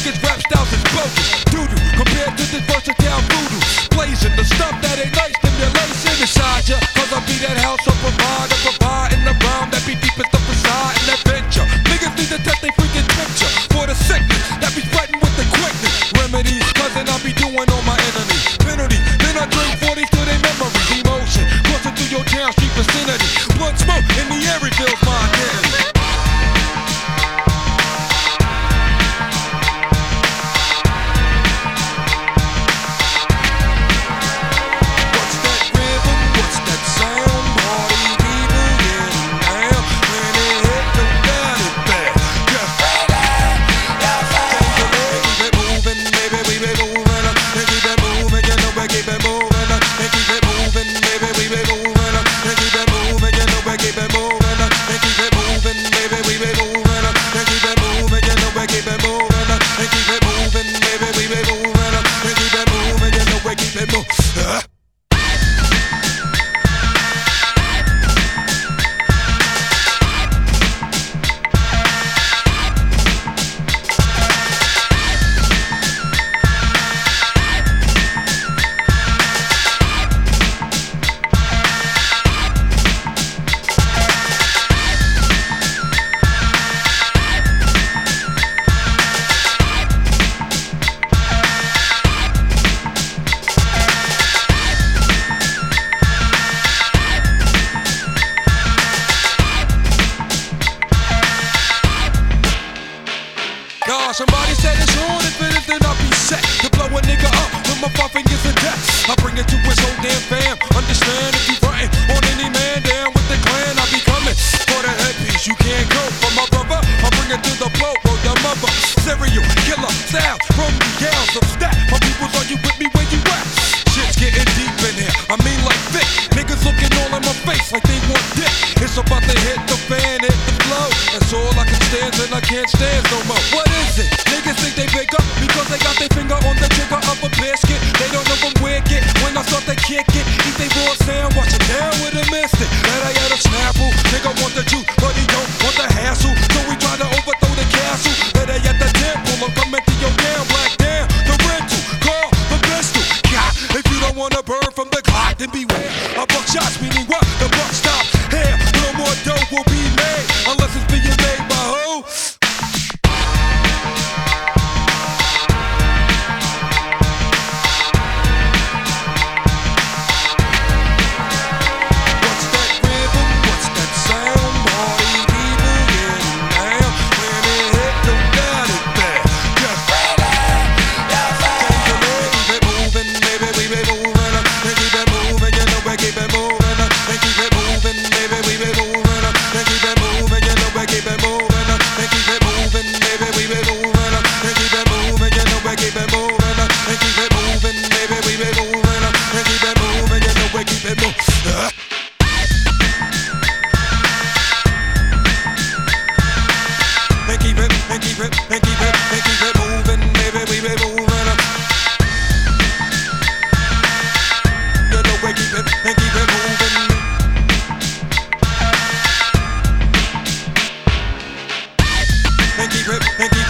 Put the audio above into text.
niggas' rap styles is bogus. Doo-doo, compared to this versatile voodoo. Blazing the stuff that ain't nice, stimulation inside ya. Cause I be that house of provider, providing the rhyme that be deep as the facade and adventure. Niggas need to test they freaking picture for the sickness that be spreading with the quickness. Remedies, cousin, I be doing on my enemies. Penalty, then I drink 40s to their memories. Emotion, crossing through your town street vicinity. Blood smoke in the air, it feels my identity. Somebody said it's on, if it is then I'll be set to blow a nigga up with my 5 fingers of death. I bring it to his whole damn fam. Understand if you frontin' on any man down with the clan, I be coming for the headpiece. You can't go for my brother. I bring it to the blow, bro, the mother. Serial killer style from the yells of stat. My peoples, are you with me where you at? Shit's getting deep in here. I mean like thick. Niggas looking all in my face like they want dick. It's about to hit the fan, hit the flow. That's all I can stand and I can't stand no more. What is it? Niggas think they bigger because they got their finger on the trigger of a biscuit. They don't know I'm wicked. When I start to kick it, eat they raw sound, watch it down with a mystic. That I had a snapple. Nigga want the juice, but he don't want the hassle. So we try to overthrow the castle. That I at the temple. I'm coming to your damn black damn. The rental, call the pistol. God, if you don't wanna burn from the clock, then beware. A buck shots, meaning what? The buck stops here. No more dough will be made unless it's being made by who? Keep it